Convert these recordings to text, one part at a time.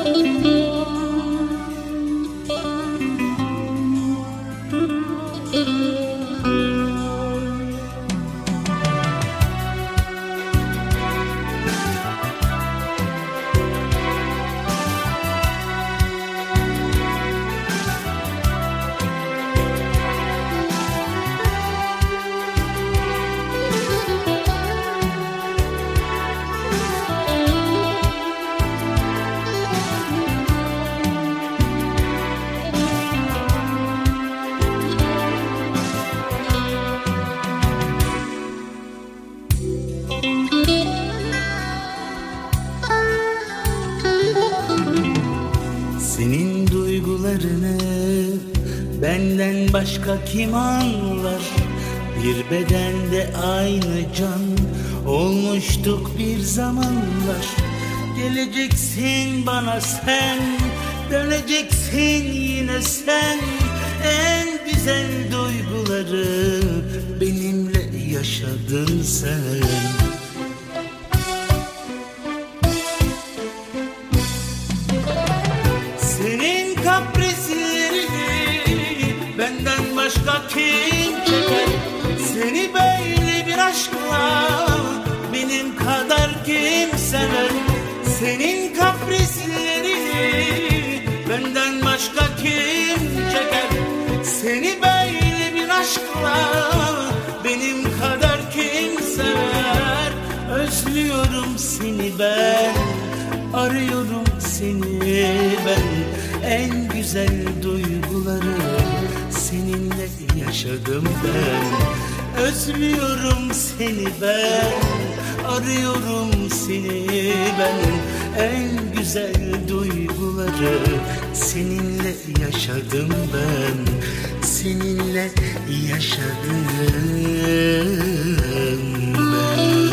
Senin duygularını benden başka kim anlar? Bir bedende aynı can olmuştuk bir zamanlar. Geleceksin bana sen, döneceksin yine sen. En güzel duyguları benimle yaşadın sen. Senin kaprislerini benden başka kim çeker? Seni böyle bir aşkla benim kadar kim sever? Senin kaprislerini benden başka kim çeker? Seni böyle bir aşkla benim kadar kim sever? Özlüyorum seni ben, arıyorum seni ben. En güzel duyguları seninle yaşadım ben. Özlüyorum seni ben, arıyorum seni ben. En güzel duyguları seninle yaşadım ben. Seninle yaşadım ben.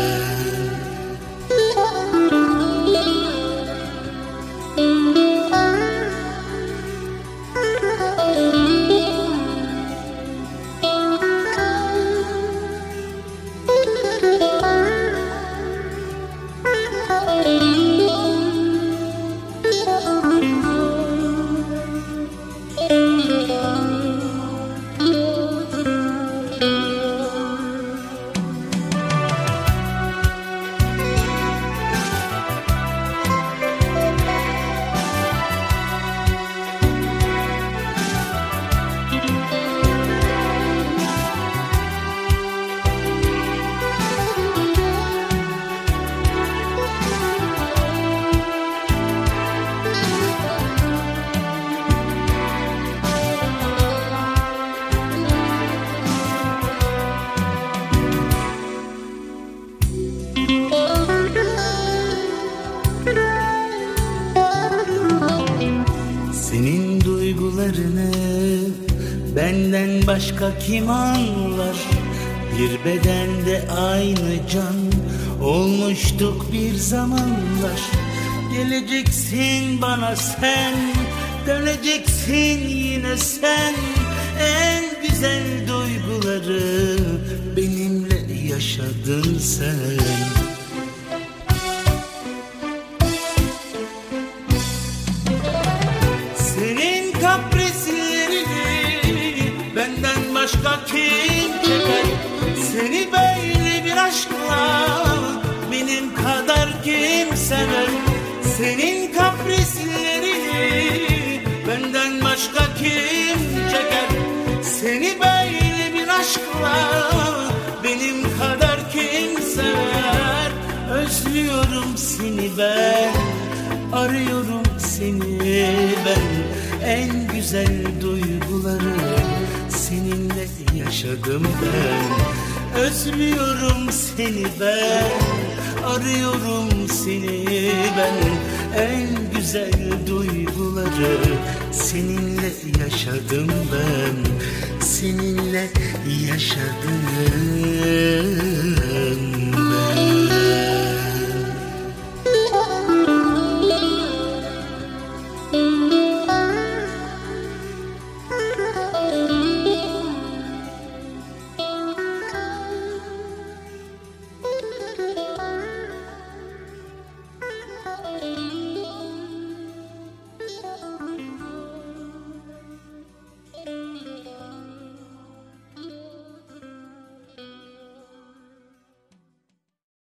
Senin duygularını benden başka kim anlar? Bir bedende aynı can olmuştuk bir zamanlar. Geleceksin bana sen, döneceksin yine sen. En güzel duyguları benimle yaşadın sen. Senin kaprislerini benden başka kim çeker? Seni böyle bir aşkla benim kadar kim sever? Senin kaprislerini benden başka kim çeker? Seni böyle bir aşkla benim kadar kim sever? Özlüyorum seni ben, arıyorum seni ben. En güzel duyguları seninle yaşadım ben. Özlüyorum seni ben, arıyorum seni ben. En güzel duyguları seninle yaşadım ben. Seninle yaşadım